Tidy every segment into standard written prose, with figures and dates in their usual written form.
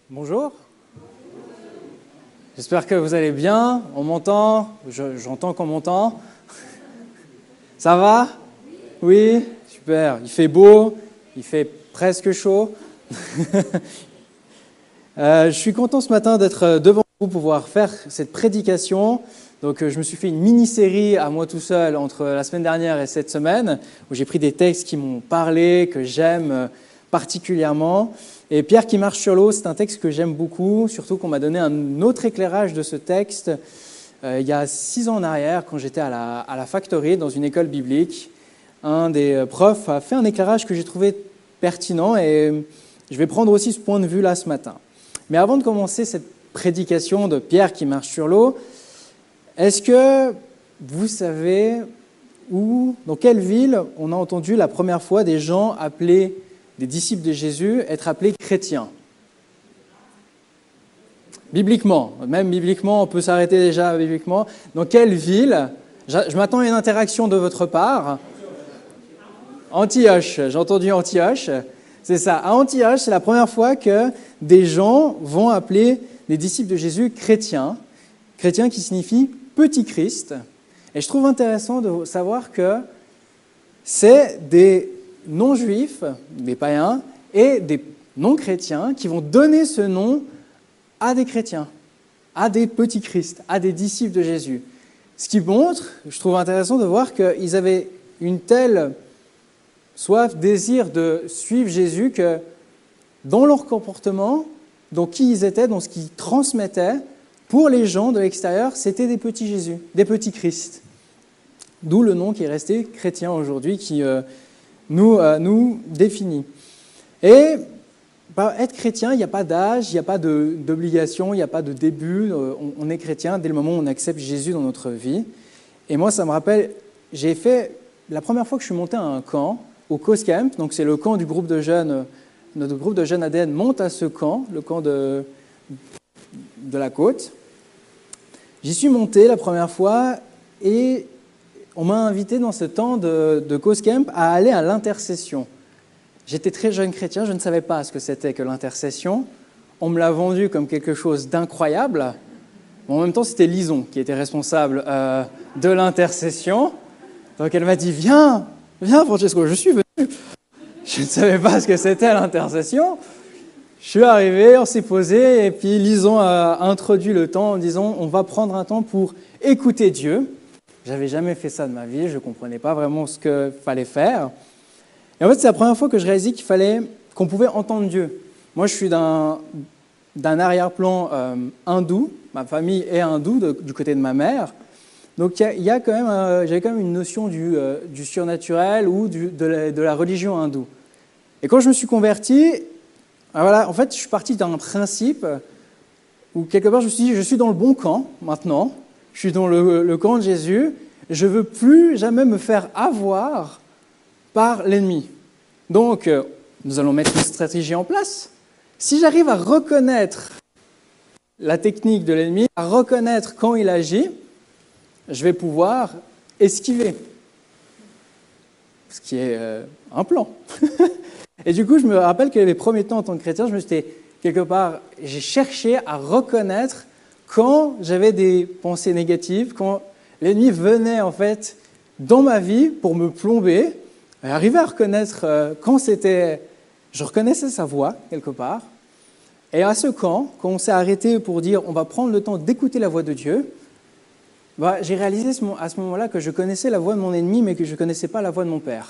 Bonjour, j'espère que vous allez bien, on m'entend, j'entends qu'on m'entend. Ça va? Oui, super, il fait beau, il fait presque chaud. Je suis content ce matin d'être devant vous pour pouvoir faire cette prédication. Donc je me suis fait une mini-série à moi tout seul entre la semaine dernière et cette semaine, où j'ai pris des textes qui m'ont parlé, que j'aime particulièrement. Et Pierre qui marche sur l'eau, c'est un texte que j'aime beaucoup, surtout qu'on m'a donné un autre éclairage de ce texte il y a 6 ans en arrière, quand j'étais à la Factory, dans une école biblique. Un des profs a fait un éclairage que j'ai trouvé pertinent et je vais prendre aussi ce point de vue-là ce matin. Mais avant de commencer cette prédication de Pierre qui marche sur l'eau, est-ce que vous savez dans quelle ville on a entendu la première fois des gens appelés des disciples de Jésus être appelés chrétiens? Bibliquement, même bibliquement, on peut s'arrêter déjà bibliquement. Dans quelle ville? Je m'attends à une interaction de votre part. Antioche, j'ai entendu Antioche. C'est ça, à Antioche, c'est la première fois que des gens vont appeler des disciples de Jésus chrétiens. Chrétiens qui signifie petit Christ. Et je trouve intéressant de savoir que c'est des non-juifs, des païens, et des non-chrétiens qui vont donner ce nom à des chrétiens, à des petits Christ, à des disciples de Jésus. Ce qui montre, je trouve intéressant de voir qu'ils avaient une telle soif, désir de suivre Jésus que dans leur comportement, dans qui ils étaient, dans ce qu'ils transmettaient, pour les gens de l'extérieur, c'était des petits Jésus, des petits Christ. D'où le nom qui est resté chrétien aujourd'hui, qui nous définit. Et être chrétien, il n'y a pas d'âge, il n'y a pas d'obligation, il n'y a pas de début. On est chrétien dès le moment où on accepte Jésus dans notre vie. Et moi, ça me rappelle, la première fois que je suis monté à un camp, au Coast Camp, donc c'est le camp du groupe de jeunes, notre groupe de jeunes ADN monte à ce camp, le camp de la côte. J'y suis monté la première fois et on m'a invité dans ce temps de Coast Camp à aller à l'intercession. J'étais très jeune chrétien, je ne savais pas ce que c'était que l'intercession. On me l'a vendu comme quelque chose d'incroyable. En même temps, c'était Lison qui était responsable de l'intercession. Donc elle m'a dit, viens Francesco, je suis venu. Je ne savais pas ce que c'était l'intercession. Je suis arrivé, on s'est posé, et puis Lison a introduit le temps en disant, on va prendre un temps pour écouter Dieu. J'avais jamais fait ça de ma vie, je ne comprenais pas vraiment ce qu'il fallait faire. Et en fait, c'est la première fois que je réalisais qu'on pouvait entendre Dieu. Moi, je suis d'un arrière-plan hindou, ma famille est hindoue du côté de ma mère. Donc, j'avais quand même une notion du surnaturel ou de la religion hindoue. Et quand je me suis converti, voilà, en fait, je suis parti d'un principe où quelque part, je me suis dit, je suis dans le bon camp maintenant. Je suis dans le camp de Jésus, je ne veux plus jamais me faire avoir par l'ennemi. Donc, nous allons mettre une stratégie en place. Si j'arrive à reconnaître la technique de l'ennemi, à reconnaître quand il agit, je vais pouvoir esquiver. Ce qui est un plan. Et du coup, je me rappelle que les premiers temps en tant que chrétien, j'ai cherché à reconnaître quand j'avais des pensées négatives, quand l'ennemi venait en fait dans ma vie pour me plomber, arriver à reconnaître quand je reconnaissais sa voix quelque part. Et à ce camp, quand on s'est arrêté pour dire on va prendre le temps d'écouter la voix de Dieu, j'ai réalisé à ce moment-là que je connaissais la voix de mon ennemi, mais que je ne connaissais pas la voix de mon Père.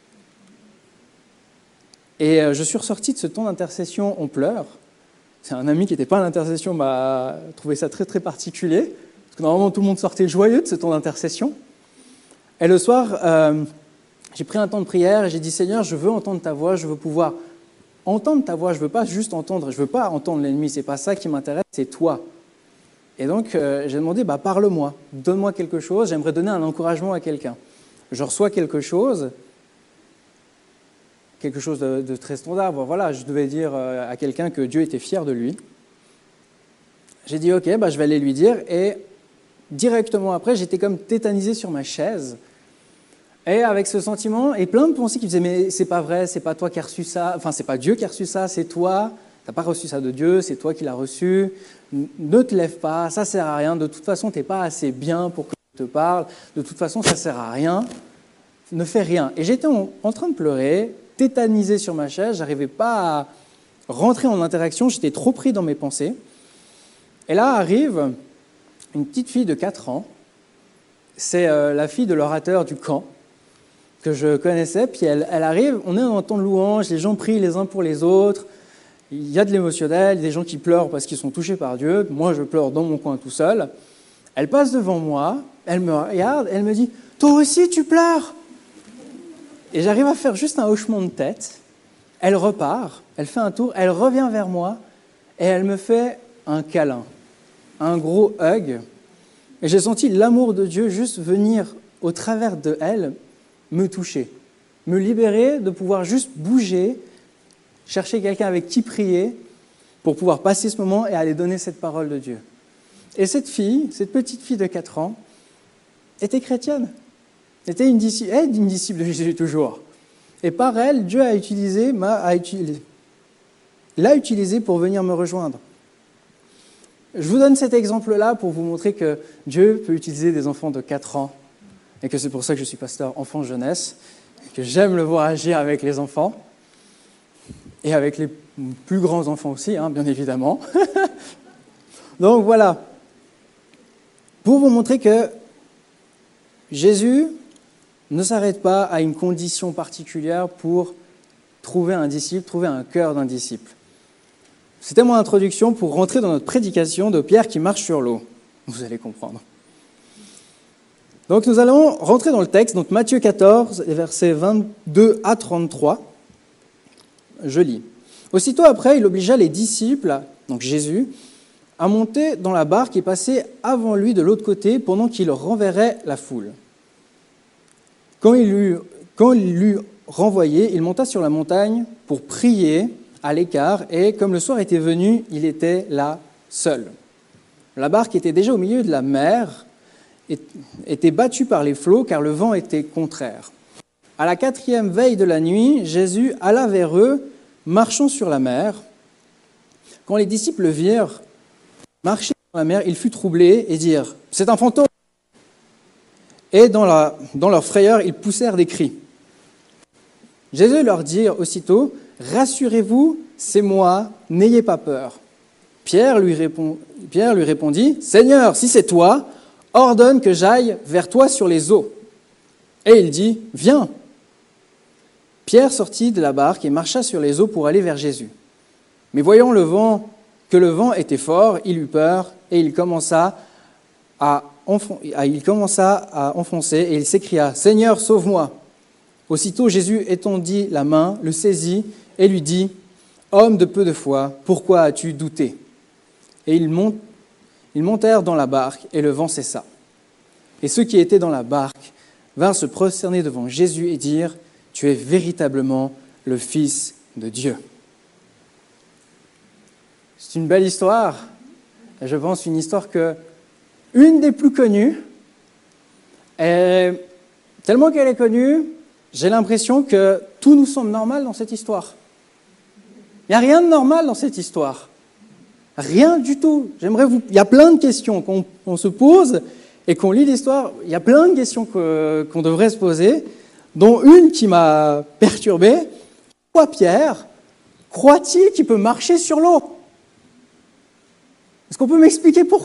Et je suis ressorti de ce temps d'intercession en pleurs. C'est un ami qui n'était pas à l'intercession m'a trouvé ça très très particulier, parce que normalement tout le monde sortait joyeux de ce temps d'intercession. Et le soir, j'ai pris un temps de prière et j'ai dit Seigneur, je veux entendre ta voix, je veux pouvoir entendre ta voix, je ne veux pas juste entendre, je ne veux pas entendre l'ennemi, c'est pas ça qui m'intéresse, c'est toi. Et donc j'ai demandé, parle-moi, donne-moi quelque chose, j'aimerais donner un encouragement à quelqu'un. Je reçois quelque chose de très standard. Voilà, je devais dire à quelqu'un que Dieu était fier de lui. J'ai dit, ok, je vais aller lui dire. Et directement après, j'étais comme tétanisé sur ma chaise. Et avec ce sentiment, et plein de pensées qui me disaient, mais c'est pas vrai, c'est pas toi qui as reçu ça, enfin, c'est pas Dieu qui a reçu ça, c'est toi, n'as pas reçu ça de Dieu, c'est toi qui l'as reçu. Ne te lève pas, ça ne sert à rien. De toute façon, tu n'es pas assez bien pour que je te parle. De toute façon, ça ne sert à rien. Ne fais rien. Et j'étais en train de pleurer, tétanisé sur ma chaise. Je n'arrivais pas à rentrer en interaction. J'étais trop pris dans mes pensées. Et là arrive une petite fille de 4 ans. C'est la fille de l'orateur du camp que je connaissais. Puis elle arrive, on est en temps de louange, les gens prient les uns pour les autres. Il y a de l'émotionnel, des gens qui pleurent parce qu'ils sont touchés par Dieu. Moi, je pleure dans mon coin tout seul. Elle passe devant moi, elle me regarde, elle me dit « Toi aussi, tu pleures ?» Et j'arrive à faire juste un hochement de tête. Elle repart, elle fait un tour, elle revient vers moi et elle me fait un câlin, un gros hug. Et j'ai senti l'amour de Dieu juste venir au travers de elle, me toucher, me libérer de pouvoir juste bouger, chercher quelqu'un avec qui prier pour pouvoir passer ce moment et aller donner cette parole de Dieu. Et cette fille, cette petite fille de 4 ans, était chrétienne, était une disciple de Jésus toujours. Et par elle, Dieu l'a utilisé pour venir me rejoindre. Je vous donne cet exemple-là pour vous montrer que Dieu peut utiliser des enfants de 4 ans et que c'est pour ça que je suis pasteur enfant-jeunesse, que j'aime le voir agir avec les enfants et avec les plus grands enfants aussi, bien évidemment. Donc voilà, pour vous montrer que Jésus ne s'arrête pas à une condition particulière pour trouver un disciple, trouver un cœur d'un disciple. C'était mon introduction pour rentrer dans notre prédication de Pierre qui marche sur l'eau. Vous allez comprendre. Donc nous allons rentrer dans le texte, donc Matthieu 14, versets 22 à 33. Je lis. Aussitôt après, il obligea les disciples, donc Jésus, à monter dans la barque et passer avant lui de l'autre côté pendant qu'il renverrait la foule. Quand il l'eut renvoyé, il monta sur la montagne pour prier à l'écart, et comme le soir était venu, il était là seul. La barque était déjà au milieu de la mer, était battue par les flots, car le vent était contraire. À la 4e veille de la nuit, Jésus alla vers eux, marchant sur la mer. Quand les disciples le virent marcher sur la mer, il fut troublé et dirent « C'est un fantôme !» Et dans leur frayeur, ils poussèrent des cris. Jésus leur dit aussitôt « Rassurez-vous, c'est moi, n'ayez pas peur. » Pierre lui répondit « Seigneur, si c'est toi, ordonne que j'aille vers toi sur les eaux. » Et il dit « Viens !» Pierre sortit de la barque et marcha sur les eaux pour aller vers Jésus. Mais voyant que le vent était fort, il eut peur et il commença à enfoncer et il s'écria « Seigneur, sauve-moi !» Aussitôt Jésus étendit la main, le saisit et lui dit « Homme de peu de foi, pourquoi as-tu douté ?» Et ils montèrent dans la barque et le vent cessa. Et ceux qui étaient dans la barque vinrent se prosterner devant Jésus et dirent « Tu es véritablement le Fils de Dieu. » C'est une belle histoire, et je pense une histoire une des plus connues. Et tellement qu'elle est connue, j'ai l'impression que tout nous semble normal dans cette histoire. Il n'y a rien de normal dans cette histoire. Rien du tout. Il y a plein de questions qu'on se pose et qu'on lit l'histoire. Il y a plein de questions qu'on devrait se poser, dont une qui m'a perturbé. Pourquoi Pierre croit-il qu'il peut marcher sur l'eau ? Est-ce qu'on peut m'expliquer pourquoi ?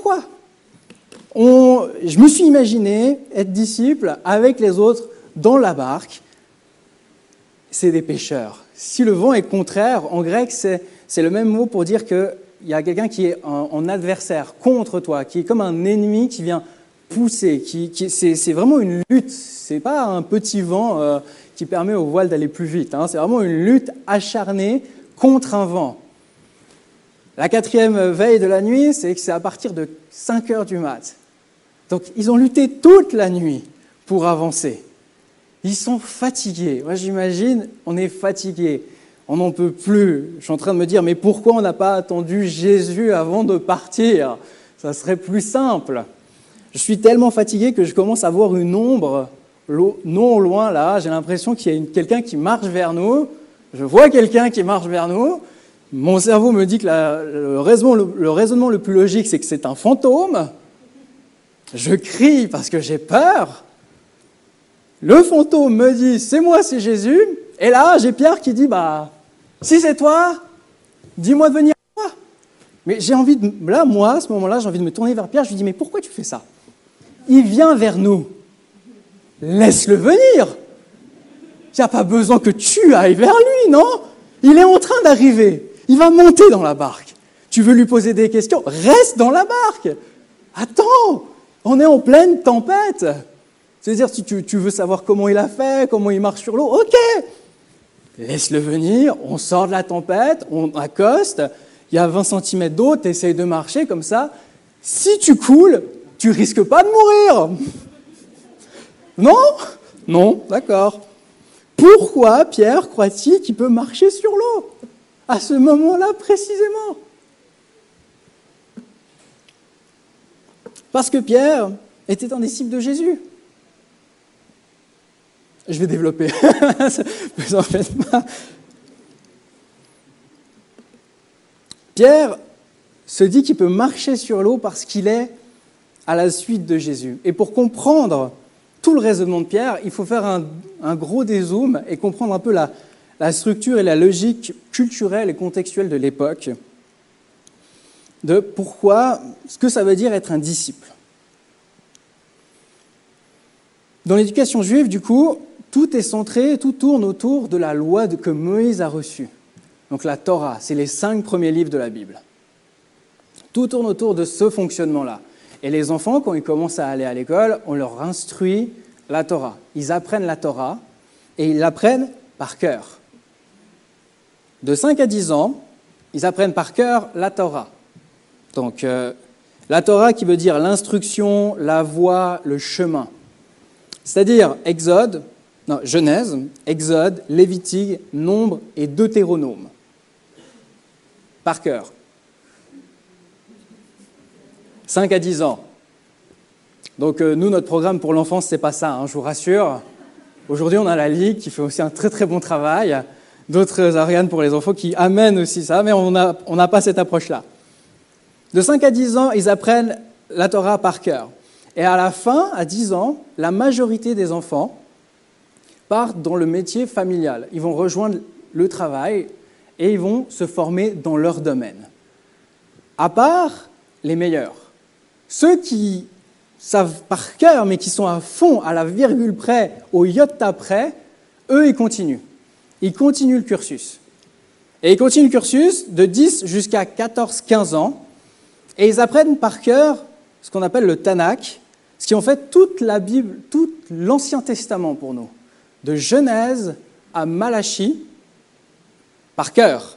Je me suis imaginé être disciple avec les autres dans la barque. C'est des pêcheurs. Si le vent est contraire, en grec, c'est le même mot pour dire qu'il y a quelqu'un qui est en adversaire, contre toi, qui est comme un ennemi qui vient pousser. C'est vraiment une lutte. Ce n'est pas un petit vent qui permet au voile d'aller plus vite. C'est vraiment une lutte acharnée contre un vent. La 4e veille de la nuit, c'est à partir de 5 heures du mat'. Donc, ils ont lutté toute la nuit pour avancer. Ils sont fatigués. Moi, j'imagine, on est fatigué. On n'en peut plus. Je suis en train de me dire, mais pourquoi on n'a pas attendu Jésus avant de partir ? Ça serait plus simple. Je suis tellement fatigué que je commence à voir une ombre non loin là. J'ai l'impression qu'il y a quelqu'un qui marche vers nous. Je vois quelqu'un qui marche vers nous. Mon cerveau me dit que le raisonnement le plus logique, c'est que c'est un fantôme. Je crie parce que j'ai peur. Le fantôme me dit, c'est moi, c'est Jésus. Et là, j'ai Pierre qui dit, si c'est toi, dis-moi de venir à moi. Mais moi, à ce moment-là, j'ai envie de me tourner vers Pierre. Je lui dis, mais pourquoi tu fais ça? Il vient vers nous. Laisse-le venir. Il n'y a pas besoin que tu ailles vers lui, non? Il est en train d'arriver. Il va monter dans la barque. Tu veux lui poser des questions? Reste dans la barque. Attends, on est en pleine tempête. C'est-à-dire, si tu veux savoir comment il a fait, comment il marche sur l'eau, ok. Laisse-le venir, on sort de la tempête, on accoste, il y a 20 cm d'eau, tu essayes de marcher comme ça. Si tu coules, tu risques pas de mourir. Non? Non, d'accord. Pourquoi Pierre croit-il qu'il peut marcher sur l'eau à ce moment-là précisément? Parce que Pierre était un disciple de Jésus. Je vais développer. Vous en faites pas. Pierre se dit qu'il peut marcher sur l'eau parce qu'il est à la suite de Jésus. Et pour comprendre tout le raisonnement de Pierre, il faut faire un gros dézoom et comprendre un peu la structure et la logique culturelle et contextuelle de l'époque, de pourquoi, ce que ça veut dire être un disciple. Dans l'éducation juive, du coup, tout est centré, tout tourne autour de la loi que Moïse a reçue. Donc la Torah, c'est les 5 premiers livres de la Bible. Tout tourne autour de ce fonctionnement-là. Et les enfants, quand ils commencent à aller à l'école, on leur instruit la Torah. Ils apprennent la Torah et ils l'apprennent par cœur. De 5 à 10 ans, ils apprennent par cœur la Torah. Donc la Torah qui veut dire l'instruction, la voie, le chemin. C'est-à-dire Genèse, Exode, Lévitique, Nombre et Deutéronome. Par cœur. 5 à 10 ans. Donc nous, notre programme pour l'enfance, c'est pas ça, je vous rassure. Aujourd'hui, on a la Ligue qui fait aussi un très très bon travail. D'autres organes pour les enfants qui amènent aussi ça, mais on n'a pas cette approche-là. De 5 à 10 ans, ils apprennent la Torah par cœur. Et à la fin, à 10 ans, la majorité des enfants partent dans le métier familial. Ils vont rejoindre le travail et ils vont se former dans leur domaine. À part les meilleurs. Ceux qui savent par cœur, mais qui sont à fond, à la virgule près, au iota près, eux, ils continuent. Ils continuent le cursus. Et ils continuent le cursus de 10 jusqu'à 14-15 ans. Et ils apprennent par cœur ce qu'on appelle le Tanakh, ce qui est en fait toute la Bible, tout l'Ancien Testament pour nous, de Genèse à Malachie, par cœur.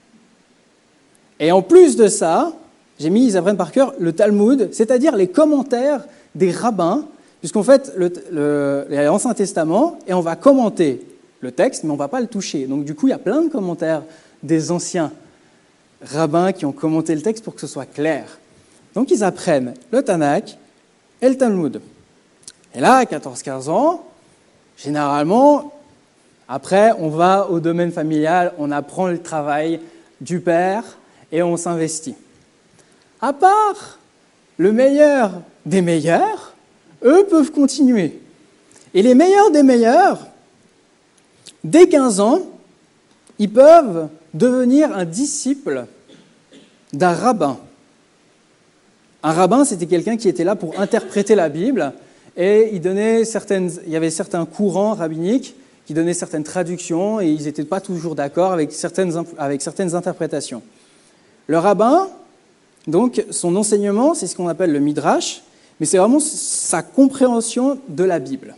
Et en plus de ça, ils apprennent par cœur le Talmud, c'est-à-dire les commentaires des rabbins, puisqu'en fait, l'Ancien Testament, et on va commenter le texte, mais on ne va pas le toucher. Donc du coup, il y a plein de commentaires des anciens rabbins qui ont commenté le texte pour que ce soit clair. Donc ils apprennent le Tanakh et le Talmud. Et là, à 14-15 ans, généralement, après, on va au domaine familial, on apprend le travail du père et on s'investit. À part le meilleur des meilleurs, eux peuvent continuer. Et les meilleurs des meilleurs, dès 15 ans, ils peuvent devenir un disciple d'un rabbin. Un rabbin, c'était quelqu'un qui était là pour interpréter la Bible et il y avait certains courants rabbiniques qui donnaient certaines traductions et ils n'étaient pas toujours d'accord avec certaines interprétations. Le rabbin, donc, son enseignement, c'est ce qu'on appelle le midrash, mais c'est vraiment sa compréhension de la Bible.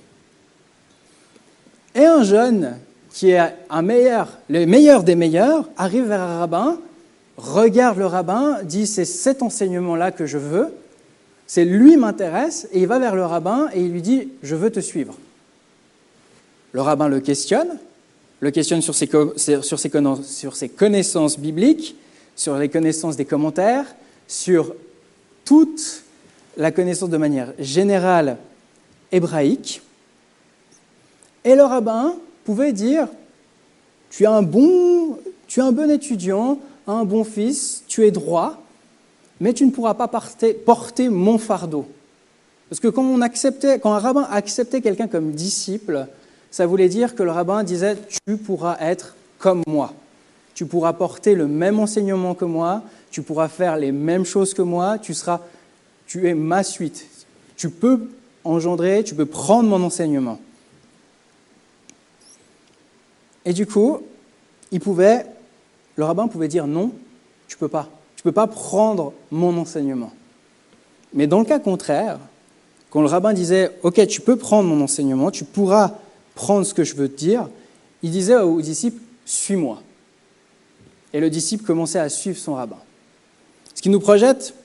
Et un jeune qui est le meilleur des meilleurs, arrive vers un rabbin, regarde le rabbin, dit « c'est cet enseignement-là que je veux », c'est lui m'intéresse, et il va vers le rabbin et il lui dit « je veux te suivre ». Le rabbin le questionne sur ses connaissances bibliques, sur les connaissances des commentaires, sur toute la connaissance de manière générale hébraïque. Et le rabbin pouvait dire « tu es un bon étudiant, un bon fils, tu es droit, mais tu ne pourras pas porter mon fardeau. Parce que quand un rabbin acceptait quelqu'un comme disciple, ça voulait dire que le rabbin disait « tu pourras être comme moi, tu pourras porter le même enseignement que moi, tu pourras faire les mêmes choses que moi, tu es ma suite, tu peux engendrer, tu peux prendre mon enseignement. » Et du coup, le rabbin pouvait dire non, tu peux pas prendre mon enseignement. Mais dans le cas contraire, quand le rabbin disait ok, tu peux prendre mon enseignement, tu pourras prendre ce que je veux te dire, il disait au disciple suis-moi. Et le disciple commençait à suivre son rabbin. Ce qui nous projette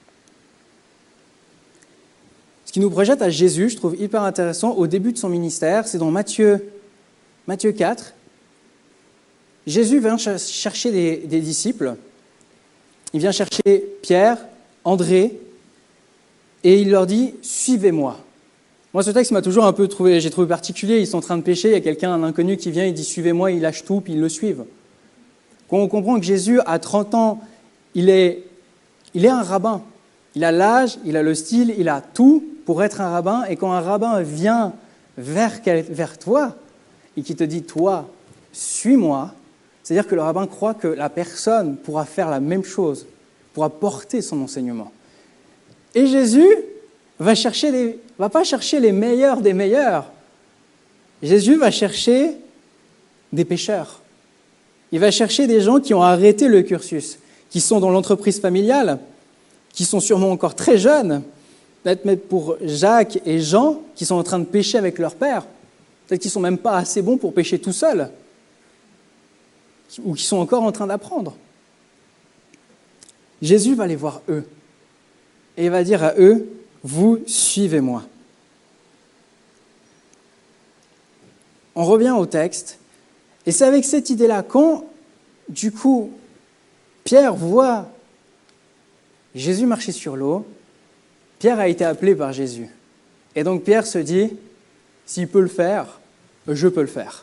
à Jésus, je trouve hyper intéressant, au début de son ministère, c'est dans Matthieu 4. Jésus vient chercher des disciples. Il vient chercher Pierre, André, et il leur dit « Suivez-moi ». Moi, ce texte m'a toujours j'ai trouvé particulier. Ils sont en train de pêcher, il y a quelqu'un, un inconnu qui vient, il dit « Suivez-moi », il lâche tout, puis ils le suivent. Quand on comprend que Jésus, à 30 ans, il est un rabbin. Il a l'âge, il a le style, il a tout pour être un rabbin. Et quand un rabbin vient vers toi et qui te dit « Toi, suis-moi », c'est-à-dire que le rabbin croit que la personne pourra faire la même chose, pourra porter son enseignement. Et Jésus va pas chercher les meilleurs des meilleurs. Jésus va chercher des pécheurs. Il va chercher des gens qui ont arrêté le cursus, qui sont dans l'entreprise familiale, qui sont sûrement encore très jeunes, peut-être même pour Jacques et Jean, qui sont en train de pécher avec leur père, peut-être qu'ils ne sont même pas assez bons pour pécher tout seuls, ou qui sont encore en train d'apprendre. Jésus va les voir eux, et il va dire à eux, vous suivez-moi. On revient au texte, et c'est avec cette idée-là, quand, du coup, Pierre voit Jésus marcher sur l'eau, Pierre a été appelé par Jésus. Et donc Pierre se dit, s'il peut le faire, je peux le faire.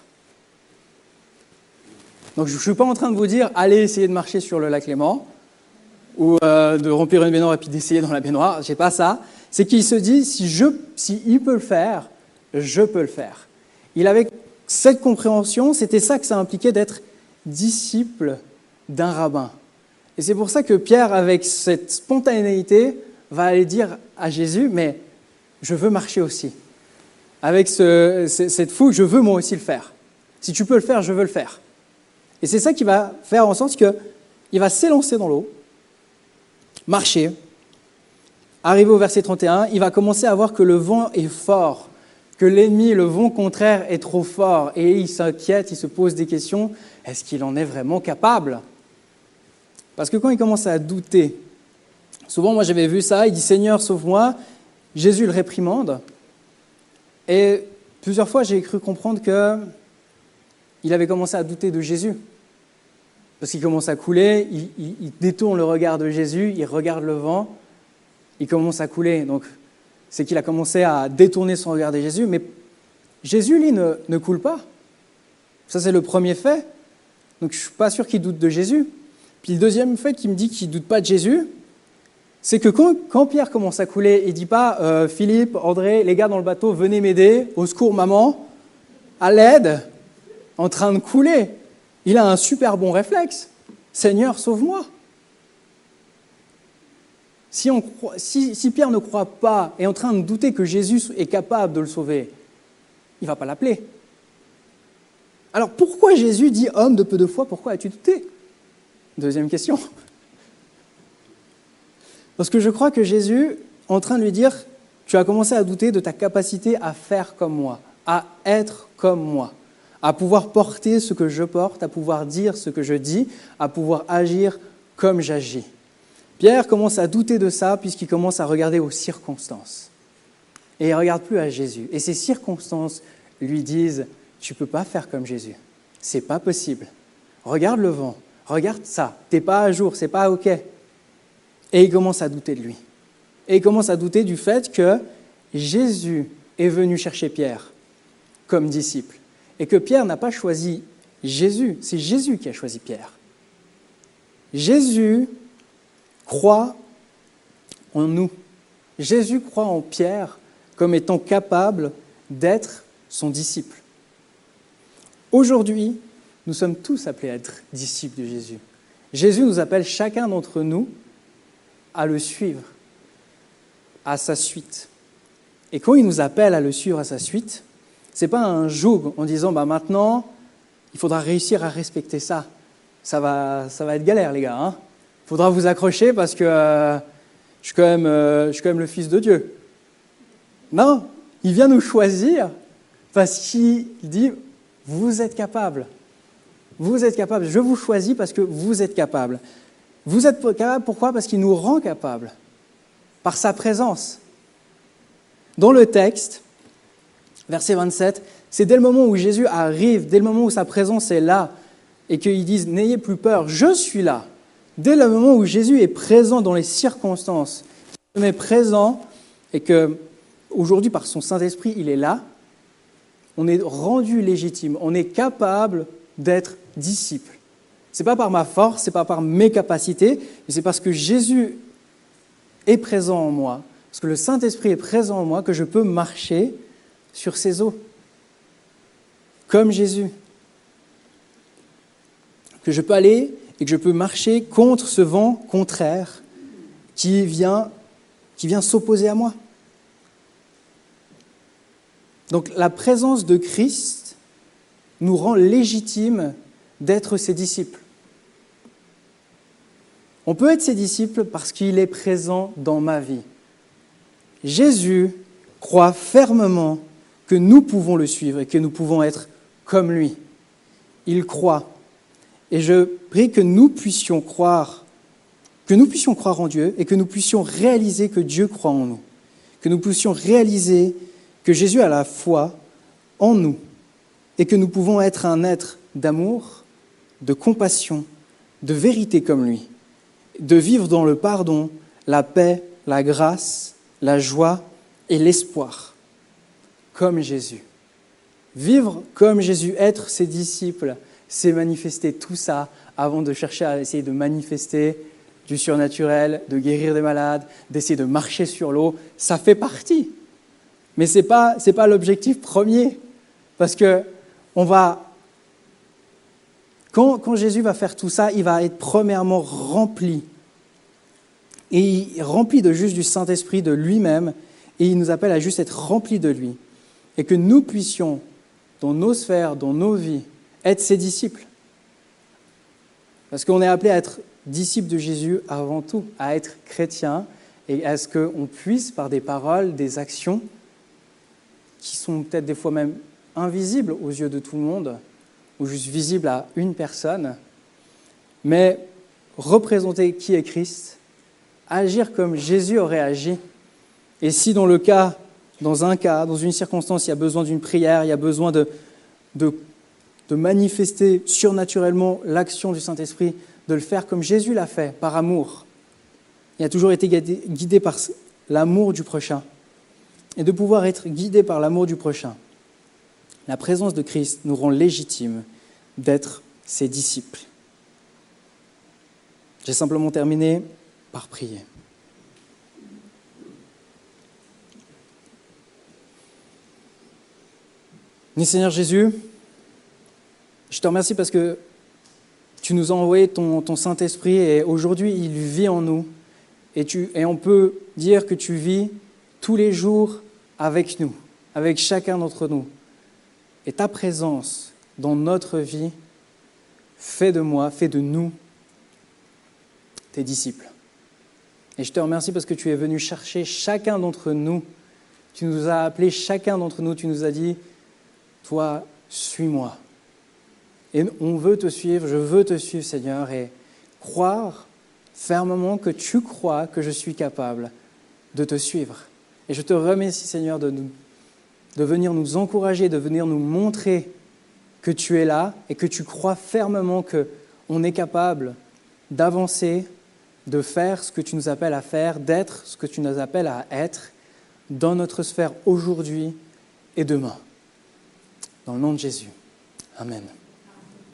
Donc je ne suis pas en train de vous dire, allez essayer de marcher sur le lac Léman, ou de remplir une baignoire et puis d'essayer dans la baignoire, je n'ai pas ça. C'est qu'il se dit, s'il peut le faire, je peux le faire. Il avait cette compréhension, c'était ça que ça impliquait d'être disciple d'un rabbin. Et c'est pour ça que Pierre, avec cette spontanéité, va aller dire à Jésus, mais je veux marcher aussi. Avec cette fougue, je veux moi aussi le faire. Si tu peux le faire, je veux le faire. Et c'est ça qui va faire en sorte qu'il va s'élancer dans l'eau, marcher. Arrivé au verset 31, il va commencer à voir que le vent est fort, que l'ennemi, le vent contraire, est trop fort. Et il s'inquiète, il se pose des questions. Est-ce qu'il en est vraiment capable ? Parce que quand il commence à douter, souvent moi j'avais vu ça, il dit « Seigneur, sauve-moi ». Jésus le réprimande. Et plusieurs fois j'ai cru comprendre qu'il avait commencé à douter de Jésus. Parce qu'il commence à couler, il détourne le regard de Jésus, il regarde le vent, il commence à couler. Donc c'est qu'il a commencé à détourner son regard de Jésus. Mais Jésus, lui, ne coule pas. Ça, c'est le premier fait. Donc je ne suis pas sûr qu'il doute de Jésus. Puis le deuxième fait qui me dit qu'il ne doute pas de Jésus, c'est que quand Pierre commence à couler, il ne dit pas Philippe, André, les gars dans le bateau, venez m'aider, au secours maman, à l'aide, en train de couler. Il a un super bon réflexe. Seigneur, sauve-moi. Si Pierre ne croit pas et est en train de douter que Jésus est capable de le sauver, il ne va pas l'appeler. Alors pourquoi Jésus dit « Homme de peu de foi, pourquoi as-tu douté ?» Deuxième question. Parce que je crois que Jésus est en train de lui dire « Tu as commencé à douter de ta capacité à faire comme moi, à être comme moi, à pouvoir porter ce que je porte, à pouvoir dire ce que je dis, à pouvoir agir comme j'agis. » Pierre commence à douter de ça puisqu'il commence à regarder aux circonstances. Et il ne regarde plus à Jésus. Et ces circonstances lui disent « Tu ne peux pas faire comme Jésus. Ce n'est pas possible. Regarde le vent. Regarde ça. Tu n'es pas à jour. Ce n'est pas OK. » Et il commence à douter de lui. Et il commence à douter du fait que Jésus est venu chercher Pierre comme disciple. Et que Pierre n'a pas choisi Jésus. C'est Jésus qui a choisi Pierre. Jésus croit en nous. Jésus croit en Pierre comme étant capable d'être son disciple. Aujourd'hui, nous sommes tous appelés à être disciples de Jésus. Jésus nous appelle chacun d'entre nous à le suivre, à sa suite. Et quand il nous appelle à le suivre à sa suite, ce n'est pas un joug en disant maintenant, il faudra réussir à respecter ça. Ça va être galère, les gars. Il faudra vous accrocher parce que je suis quand même le Fils de Dieu. Non, il vient nous choisir parce qu'il dit vous êtes capables. Vous êtes capables. Je vous choisis parce que vous êtes capables. Vous êtes capables, pourquoi ? Parce qu'il nous rend capables. Par sa présence. Dans le texte, verset 27, c'est dès le moment où Jésus arrive, dès le moment où sa présence est là, et qu'ils disent « N'ayez plus peur, je suis là ». Dès le moment où Jésus est présent dans les circonstances, il est présent, et qu'aujourd'hui, par son Saint-Esprit, il est là, on est rendu légitime, on est capable d'être disciple. Ce n'est pas par ma force, ce n'est pas par mes capacités, mais c'est parce que Jésus est présent en moi, parce que le Saint-Esprit est présent en moi, que je peux marcher sur ces eaux, comme Jésus. Que je peux aller et que je peux marcher contre ce vent contraire qui vient s'opposer à moi. Donc la présence de Christ nous rend légitimes d'être ses disciples. On peut être ses disciples parce qu'il est présent dans ma vie. Jésus croit fermement que nous pouvons le suivre et que nous pouvons être comme lui. Il croit. Et je prie que nous puissions croire en Dieu et que nous puissions réaliser que Dieu croit en nous. Que nous puissions réaliser que Jésus a la foi en nous et que nous pouvons être un être d'amour, de compassion, de vérité comme lui, de vivre dans le pardon, la paix, la grâce, la joie et l'espoir, comme Jésus. Vivre comme Jésus, être ses disciples, c'est manifester tout ça avant de chercher à essayer de manifester du surnaturel, de guérir des malades, d'essayer de marcher sur l'eau. Ça fait partie, mais c'est pas l'objectif premier, parce que quand Jésus va faire tout ça, il va être premièrement rempli. Et il est rempli de juste du Saint-Esprit, de lui-même, et il nous appelle à juste être remplis de lui. Et que nous puissions, dans nos sphères, dans nos vies, être ses disciples. Parce qu'on est appelé à être disciples de Jésus avant tout, à être chrétien, et à ce qu'on puisse, par des paroles, des actions, qui sont peut-être des fois même invisibles aux yeux de tout le monde, ou juste visibles à une personne, mais représenter qui est Christ, agir comme Jésus aurait agi. Et si dans une circonstance, il y a besoin d'une prière, il y a besoin de manifester surnaturellement l'action du Saint-Esprit, de le faire comme Jésus l'a fait, par amour. Il a toujours été guidé par l'amour du prochain. Et de pouvoir être guidé par l'amour du prochain. La présence de Christ nous rend légitimes d'être ses disciples. J'ai simplement terminé par prier. Mais Seigneur Jésus, je te remercie parce que tu nous as envoyé ton Saint-Esprit et aujourd'hui il vit en nous. Et on peut dire que tu vis tous les jours avec nous, avec chacun d'entre nous. Et ta présence dans notre vie fait de nous tes disciples. Et je te remercie parce que tu es venu chercher chacun d'entre nous. Tu nous as appelés chacun d'entre nous, tu nous as dit « Toi, suis-moi ». Et on veut te suivre, je veux te suivre Seigneur, et croire fermement que tu crois que je suis capable de te suivre. Et je te remercie Seigneur de venir nous encourager, de venir nous montrer que tu es là et que tu crois fermement qu'on est capable d'avancer, de faire ce que tu nous appelles à faire, d'être ce que tu nous appelles à être dans notre sphère aujourd'hui et demain. Dans le nom de Jésus. Amen.